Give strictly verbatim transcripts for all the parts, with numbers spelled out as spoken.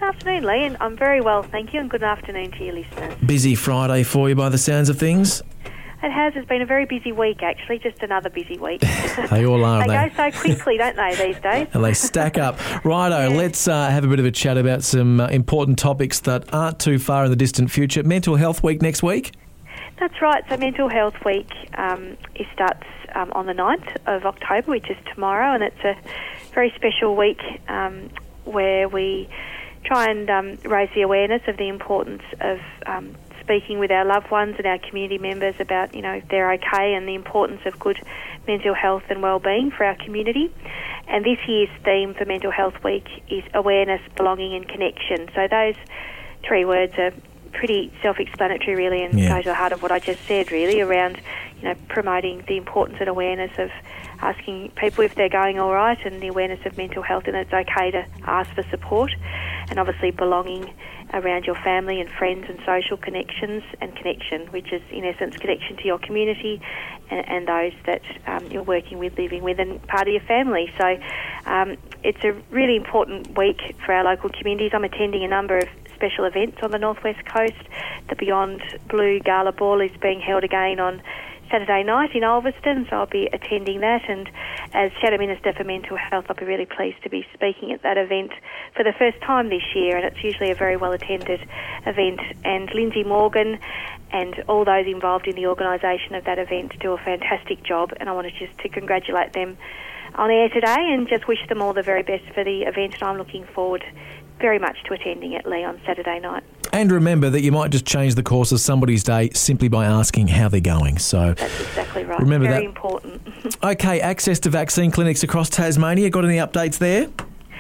afternoon, Lee, and I'm very well, thank you, and good afternoon to your listeners. Busy Friday for you by the sounds of things? It has. It's been a very busy week, actually, just another busy week. They all are, they they go so quickly, don't they, these days? And they stack up. Righto, Yeah. let's uh, have a bit of a chat about some uh, important topics that aren't too far in the distant future. Mental Health Week next week? That's right. So Mental Health Week um, it starts um, on the ninth of October, which is tomorrow, and it's a very special week um, where we try and um, raise the awareness of the importance of um, speaking with our loved ones and our community members about, you know, if they're okay, and the importance of good mental health and well-being for our community. And this year's theme for Mental Health Week is awareness, belonging and connection. So those three words are pretty self-explanatory, really, and Yeah. go to the heart of what I just said, really, around, you know, promoting the importance and awareness of asking people if they're going all right, and the awareness of mental health, and it's okay to ask for support, and obviously belonging around your family and friends and social connections, and connection, which is in essence connection to your community and, and those that um, you're working with, living with, and part of your family. So um, it's a really important week for our local communities. I'm attending a number of special events on the Northwest Coast. The Beyond Blue Gala Ball is being held again on Saturday night in Ulverston, so I'll be attending that, and as Shadow Minister for Mental Health I'll be really pleased to be speaking at that event for the first time this year, and it's usually a very well attended event, and Lindsay Morgan and all those involved in the organisation of that event do a fantastic job, and I wanted just to congratulate them on air today and just wish them all the very best for the event, and I'm looking forward very much to attending it, Lee, on Saturday night. And remember that you might just change the course of somebody's day simply by asking how they're going. So that's exactly right. Remember very that. important. Okay, access to vaccine clinics across Tasmania. Got any updates there?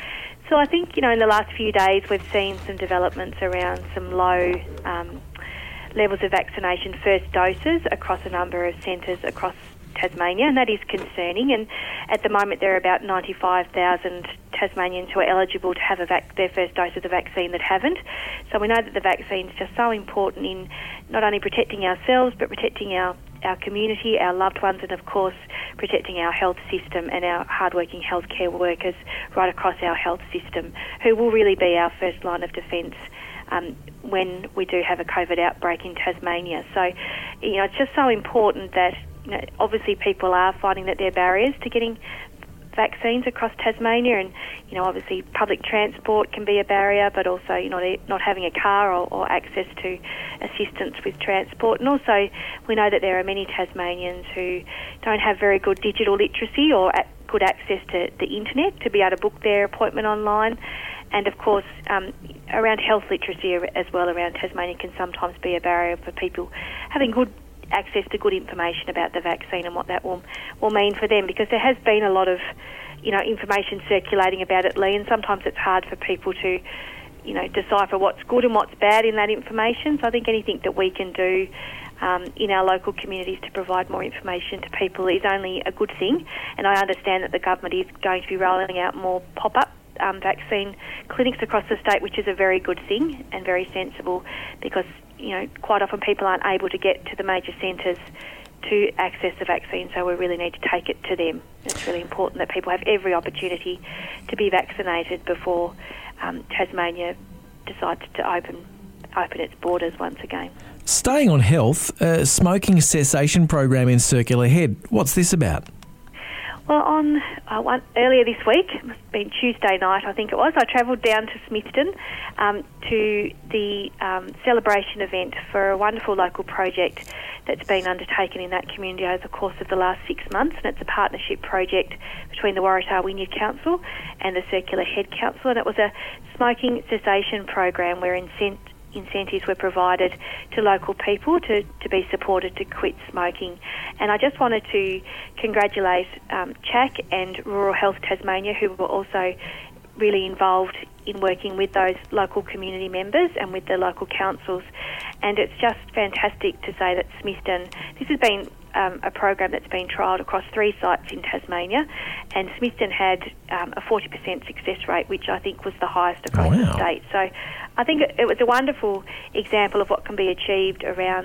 So I think, you know, in the last few days we've seen some developments around some low um, levels of vaccination first doses across a number of centres across Tasmania, and that is concerning. And at the moment there are about ninety-five thousand Tasmanians who are eligible to have a vac- their first dose of the vaccine that haven't. So we know that the vaccine is just so important in not only protecting ourselves but protecting our, our community, our loved ones, and of course protecting our health system and our hardworking healthcare workers right across our health system, who will really be our first line of defence um, when we do have a COVID outbreak in Tasmania. So, you know, it's just so important that, you know, obviously people are finding that there are barriers to getting vaccines across Tasmania, and, you know, obviously public transport can be a barrier, but also, you know, not having a car or, or access to assistance with transport. And also we know that there are many Tasmanians who don't have very good digital literacy or good access to the internet to be able to book their appointment online. And of course, um, around health literacy as well around Tasmania can sometimes be a barrier for people having good access to good information about the vaccine and what that will will mean for them, because there has been a lot of, you know, information circulating about it, Lee, and sometimes it's hard for people to, you know, decipher what's good and what's bad in that information. So I think anything that we can do um, in our local communities to provide more information to people is only a good thing. And I understand that the government is going to be rolling out more pop-up um, vaccine clinics across the state, which is a very good thing and very sensible, because, you know, quite often people aren't able to get to the major centres to access the vaccine, so we really need to take it to them. It's really important that people have every opportunity to be vaccinated before um, Tasmania decides to open open its borders once again. Staying on health, a smoking cessation program in Circular Head. What's this about? Well, on uh, one, earlier this week, it must have been Tuesday night, I think it was, I travelled down to Smithton um, to the um, celebration event for a wonderful local project that's been undertaken in that community over the course of the last six months, and it's a partnership project between the Waratah Wynyard Council and the Circular Head Council, and it was a smoking cessation program where incent- incentives were provided to local people to, to be supported to quit smoking. And I just wanted to congratulate um, C H A C and Rural Health Tasmania, who were also really involved in working with those local community members and with the local councils. And it's just fantastic to say that Smithton, this has been um, a program that's been trialled across three sites in Tasmania, and Smithton had um, a forty percent success rate, which I think was the highest across oh, wow. the state. So I think it, it was a wonderful example of what can be achieved around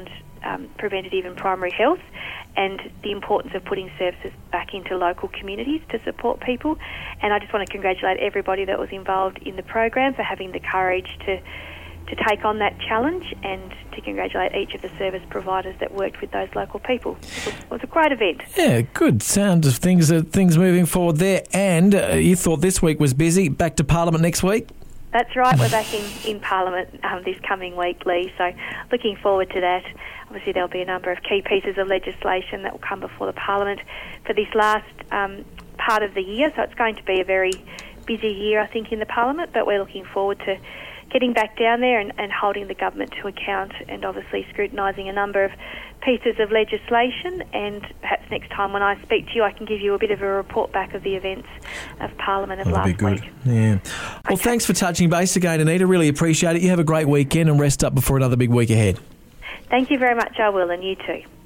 um, preventative and primary health, and the importance of putting services back into local communities to support people. And I just want to congratulate everybody that was involved in the program for having the courage to to take on that challenge, and to congratulate each of the service providers that worked with those local people. It was a great event. Yeah, good sound of things, uh, things moving forward there. And uh, you thought this week was busy. Back to Parliament next week? That's right. We're back in, in Parliament um, this coming week, Lee, so looking forward to that. Obviously, there'll be a number of key pieces of legislation that will come before the Parliament for this last um, part of the year, so it's going to be a very busy year, I think, in the Parliament, but we're looking forward to getting back down there and, and holding the government to account, and obviously scrutinising a number of pieces of legislation. And perhaps next time when I speak to you, I can give you a bit of a report back of the events of Parliament of That'll last be good. week. Yeah. Well, Okay. Thanks for touching base again, Anita. Really appreciate it. You have a great weekend and rest up before another big week ahead. Thank you very much, I will, and you too.